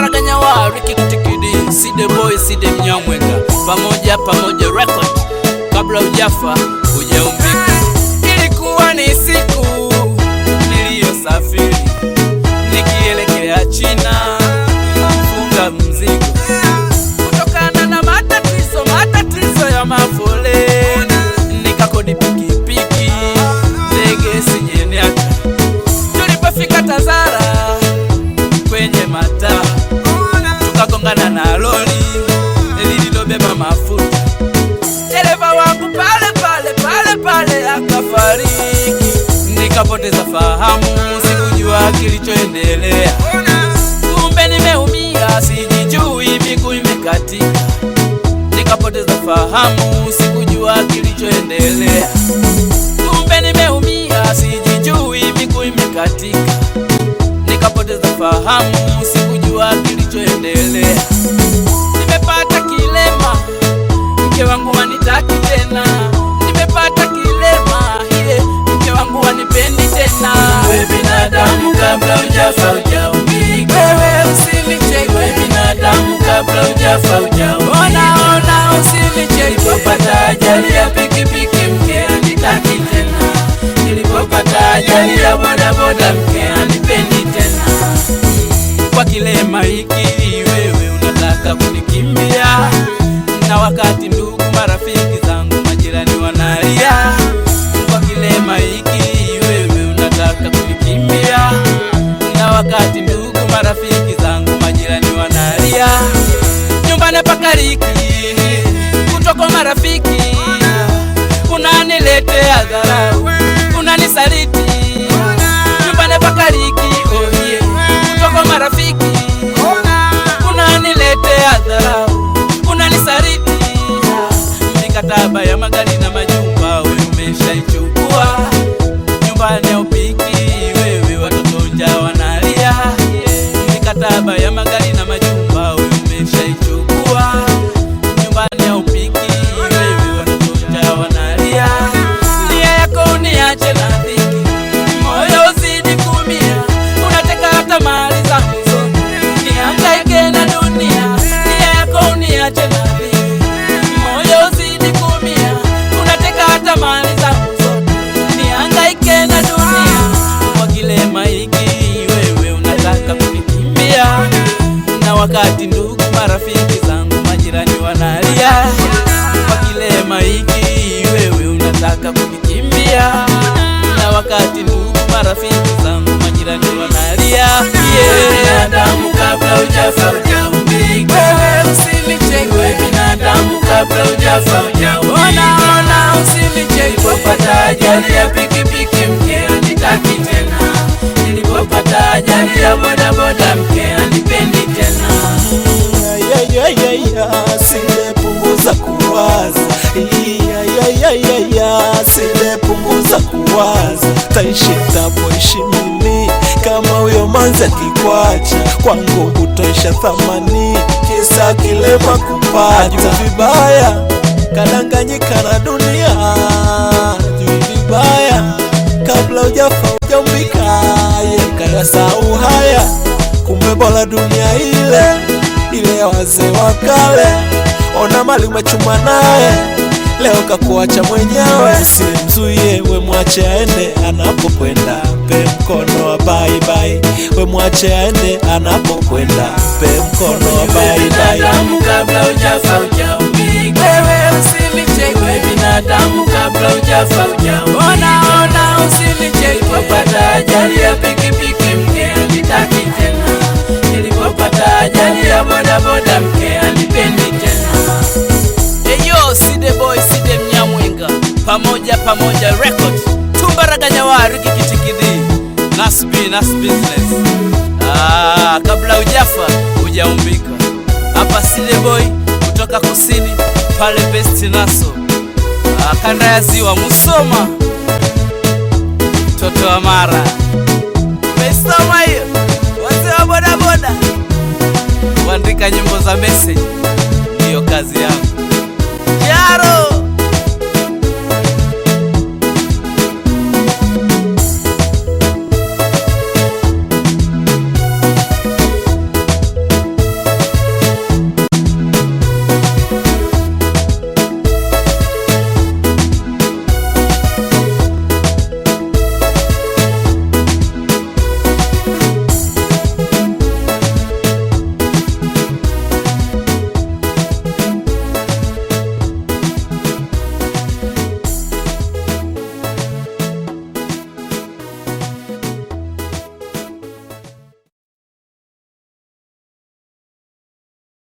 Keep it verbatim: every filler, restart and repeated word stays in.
Tumbaraganya wa Ricky Tikidi, Side Boy, Side Mnyamwenga, pamoja pamoja record. Kabla ujafa hujaumbika. Ilikuwa ni siku niliyosafiri nikielekea China kufunga mzigo, kutokana na matatizo matatizo ya mafoleni, nikakodi pikipiki ndege sinyeniacha. Tulipofika Tazara kwenye mataa, tukagongana na lori lililobeba mafuta. Dereva wangu pale pale pale pale akafariki, nikapoteza fahamu, sikujua kilichoendelea. Kumbe nimeumia, sijijui, miguu imekatika. Nikapoteza fahamu, sikujua kilichoendelea. Kumbe nimeumia, sijijui, miguu imekatika. Nikapoteza fahamu, sikujua kilichoendelea. Nimepata kilema, mke wangu wanitaki tena. Nimepata kilema, hiye mke wangu wanipendi tena. Wewe binadamu kabla hujafa hujaumbika. Wewe usinicheke. Wewe binadamu kabla hujafa hujaumbika. Ona ona usinicheke. Nilipopata ajali ya pikipiki mke anitaki tena. Nilipopata ajali ya bodaboda mke anipendi tena. Kwa kilema hiki wewe unataka kunikimbia, na wakati ndugu marafiki zangu majirani wanalia. Kwa kilema hiki wewe unataka kunikimbia, na wakati ndugu marafiki zangu majirani wanalia. Nyumbani pakariki kutoka marafiki, unaniletea dharau, unanisaliti. Nyumbani pakariki oh yeah, kutoka marafiki, unaniletea dharau, unanisaliti. Mikataba ya magari na majumba wewe umeshaichukua. Nyumbani upiki wewe watoto njaa wanalia. Mikataba ya magari na majumba wewe umeshaichukua. Nyumbani upiki wewe watoto njaa wanalia. Nia yako uniache na dhiki, moyo uzidi kuumia. Unateka hata mali zangu zote, nihangaike na dunia. Nia yako uniache na dhiki, moyo uzidi kuumia. Unateka hata mali zangu zote, nihangaike na dunia. Kwa kilema hiki wewe unataka kunikimbia, na wakati ndugu marafiki zangu majirani wanalia. Kwa kilema hiki wewe unataka kunikimbia, na wakati ndugu marafiki zangu majirani wanalia. Wewe binadamu kabla hujafa hujaumbika. Wewe usinicheke. Wewe binadamu kabla hujafa hujaumbika. Ona ona usinicheke. Nilipopata ajali ya pikipiki mke anitaki tena. Nilipopata ajali ya bodaboda mke anipendi tena. Ya ya ya ya, Side punguza kuwaza. Ya ya ya ya ya, Side punguza kuwaza. Taishi tapoishi mimi kama huyo manzi akikwacha, kwangu utoisha thamani, kisa kilema kupata. Juu vibaya kadanganyika na dunia, juu vibaya kabla hujafa hujaumbika. Kayasahau haya, kumbe bora dunia ile ile ya wazee wa kale. Ona mali umechuma naye, leo kakuacha mwenyewe. Usimzuie, we mwache aende anapokwenda, mpe mkono wa bye bye. We mwache aende anapokwenda, mpe mkono wa bye bye. Binadamu kabla hujafa hujaumbika. Wewe usinicheke. Wewe binadamu kabla hujafa hujaumbika. Ona ona usinicheke. Nilipopata ajali ya pikipiki mke anitaki tena. Nilipopata ajali ya bodaboda mke anipendi tena. Eyo Side Boy, Side Mnyamwenga, pamoja pamoja record. Tumbaraganya wa Ricky Tikidi, Nasbi Nas Business. Ah, kabla hujafa hujaumbika. Hapa Side Boy kutoka kusini pale Best Naso, ah, kanda ya ziwa Musoma, toto wa Mara. Umesoma hiyo? Wazee wa boda boda waandika nyimbo za message.